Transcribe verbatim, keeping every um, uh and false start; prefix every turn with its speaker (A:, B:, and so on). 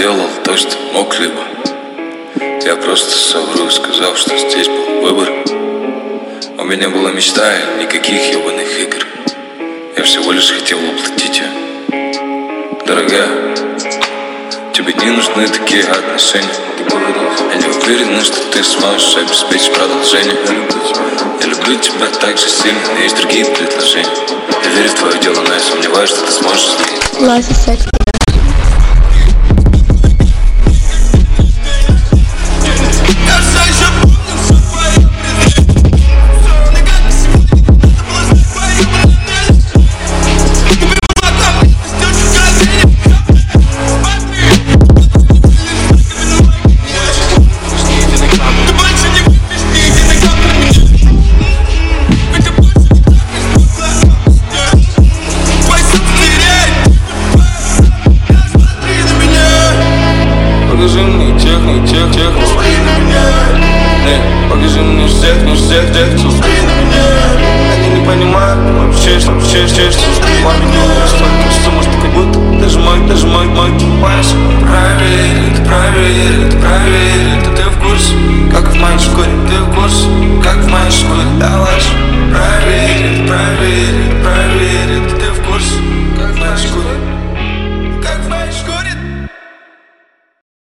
A: сделал то, что мог либо. Я просто совру, сказав, что здесь был выбор. У меня была мечта и никаких ебаных игр. Я всего лишь хотел воплотить ее. Дорогая, тебе не нужны такие отношения. Я не уверен, что ты сможешь обеспечить продолжение. Я люблю тебя так же сильно, но есть другие предложения. Я верю в твое дело, но я сомневаюсь, что ты сможешь изменить.
B: Покажи мне тех, не тех, тех, смотри на меня. Эй, покажи мне всех, не всех, тех, кто смотри на меня. Они не понимают вообще, что вообще, что, что, что, что, что, что, что, может, как будто даже мой, даже мой, мой, понимаешь?